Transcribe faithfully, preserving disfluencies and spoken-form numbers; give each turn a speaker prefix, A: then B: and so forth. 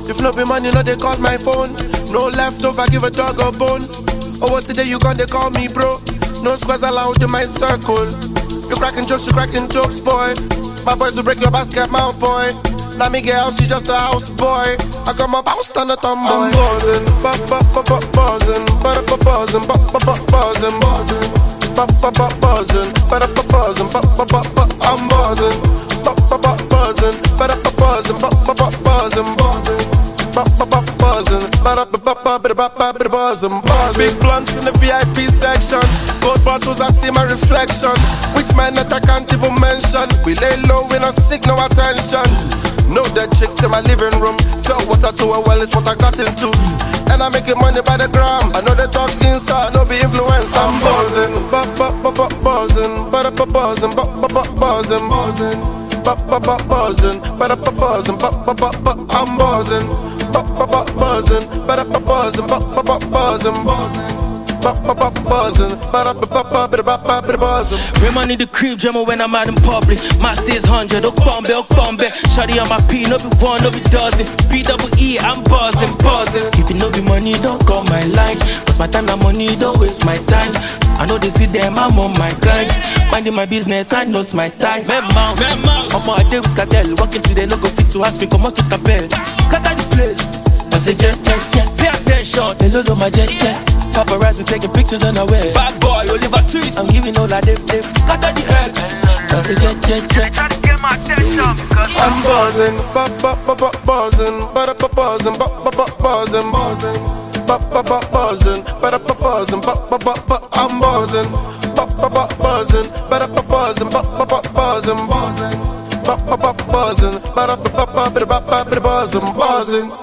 A: If no be money, no they call my phone. No leftover, give a dog a bone. Oh, what today you gonna call me, bro? No squares allowed in my circle. You cracking jokes, you cracking jokes, boy. My boys will break your basket, mouth, boy. Now me get house, you just a house boy. I got my bounce and a tomboy. I'm buzzing, bu bu bu bu buzzing, bu bu buzzing, bu bu bu buzzing, buzzing, bu bu bu buzzing, bu bu buzzing, bu bu bu bu. I'm buzzing, bu bu bu buzzing, bu bu buzzing, bu bu bu buzzing, buzzing, bu bu bu buzzing, bu bu bu bu bu buzzing, buzzing. Big blunts in the V I P section, gold bottles I see my reflection. With men that I can't even mention, we lay low, we not seek no attention. Know that chicks in my living room. Sell water to a well, it's what I got into. And I'm making money by the gram. I know they talk Insta, no be influence. I'm buzzing, bu bu bu bu buzzing, bu bu buzzing, bu bu bu buzzing, buzzing, bu bu bu buzzing, bu bu buzzing, bu bu bu bu. I'm buzzing, bu bu bu buzzing, bu bu buzzing, bu bu bu buzzing, buzzing.
B: Rain money the crib, Gemma when I'm out in public. My stays hundred, oh bombe, oh bombe. Shawty on my P, no be one, no be dozen. B double E, I'm buzzing, buzzing. If you know be money, don't call my line. Cause my time, na money, don't waste my time. I know they see them, I'm on my grind. Minding my business, I know it's my time. Memo, memo. I'm on a day with Cartel. Walking to the logo fit to ask me, come on to Capel. Scatter the place. I say jet, jet, jet. Pay attention, the load on my jet, jet. Paparazzi taking pictures on the way. Bad boy, Oliver Twist. I'm giving all that dip, dip. Scatter the X. I say jet, jet, jet.
A: I'm buzzing, bu bu bu bu buzzing, bu bu buzzing, bu bu bu buzzing, buzzing, bu bu bu buzzing, bu bu buzzing, bu bu bu bu. I'm buzzing, bu bu bu buzzing, bu bu buzzing, bu bu bu buzzing, buzzing, bu bu bu buzzing, bu bu bu bu buzzing, buzzing.